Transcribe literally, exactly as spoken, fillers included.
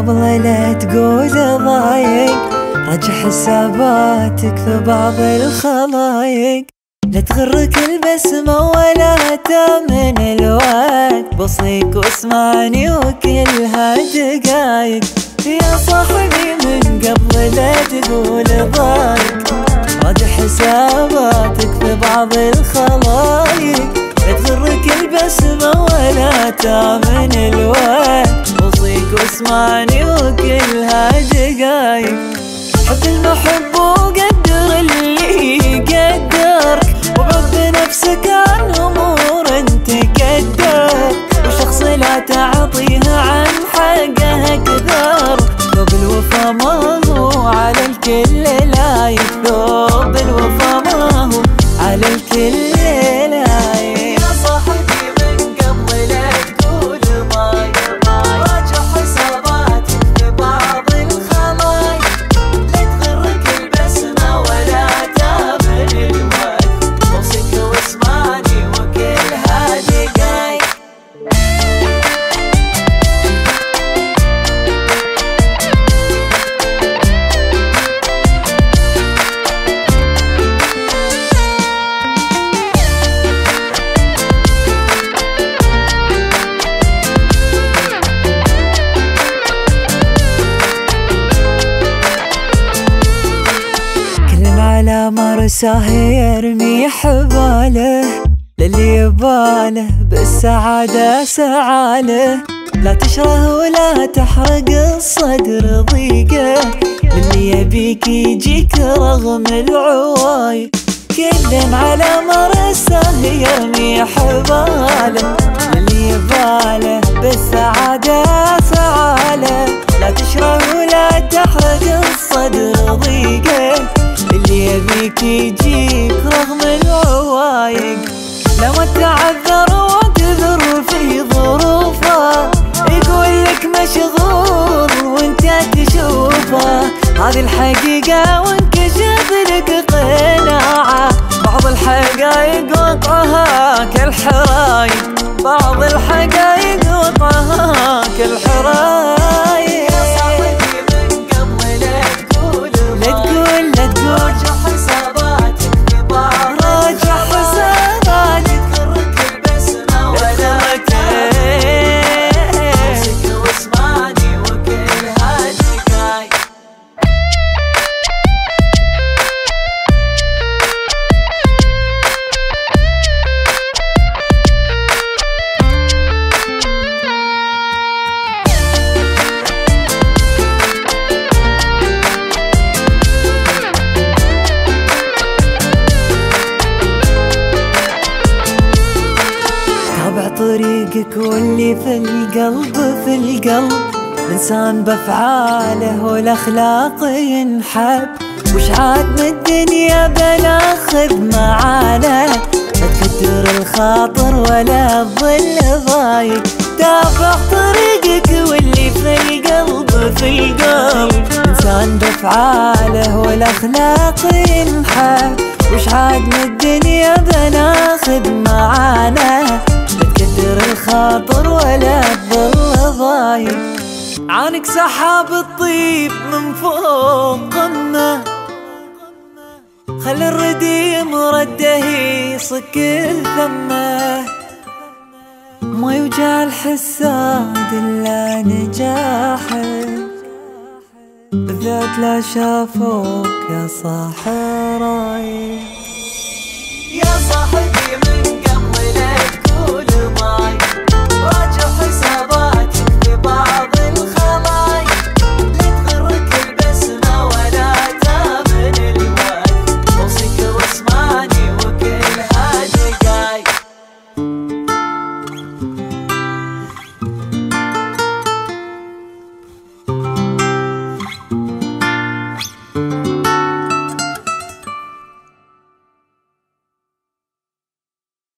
قبل لا تقول ضايق راجع حساباتك في بعض الخلايق. لا تغرك البسمة ولا تامن الوقت، بصيك واسمعني وكلها دقايق. يا صاحبي من قبل لا تقول ضايق راجع حساباتك في بعض الخلايق. لا تغرك البسمة ولا تامن الوقت، بصيك واسمعني وكلها دقايق. حب المحب وقدر اللي يقدرك، وبعد بنفسك عن امور انت قدر، وشخص لا تعطيها عن حقها كثر. ثوب الوفا ما هو على الكل لايق، ثوب الوفا ما هو على الكل لايق. يا صاحبي من قبل لا تقول ضايق راجع حساباتك في بعض الخلايق. لا تغرك البسمة ولا تامن الوقت، بصيك واسمعني وكلها دقايق. على مرساه يرمي حباله، للي يباله بالسعادة سعاله. لا تشره ولا تحرق الصدر ضيقه، للي يبيك يجيك رغم العوايق. كل على مرساه يرمي حباله، للي يباله بالسعادة سعاله. لا تشره ولا تحرق الصدر ضيقه، اللي يبيك يجيك رغم العوايق. لما تعذر واعتذر في ظروفه، يقول لك مشغول وانت تشوفه. هذه الحقيقة وانكشف لك قناعة، بعض الحقايق وقعها كالحرايق، بعض الحقايق وقعها كالحرايق. يا صاحبي من قبل لا تقول لا تقول لا تقول راجع حساباتك في بعض، راجع حساباتك. تغرك البسمة ولا تامن، بصيك واسمعني وكلها دقايق. طريقك واللي في القلب في القلب، الإنسان بأفعاله والأخلاق ينحب. وش عاد من الدنيا بناخذ معانا، لا تكدر الخاطر ولا الظل ضايق. تابع طريقك واللي في القلب في القلب، الإنسان بأفعاله والأخلاق ينحب. وش عاد من الدنيا بناخذ معانا، تكدر الخاطر ولا الظل ضايق. عانك سحاب الطيب من فوق قمة، خلي الرديم رده يصك الثمة. ما يوجع الحساد إلا نجاحك، بالذات لا شافوك يا صاحب رايق. يا صاحبي من قبل لا تقول ضايق راجع حساباتك في بعض الخلايق.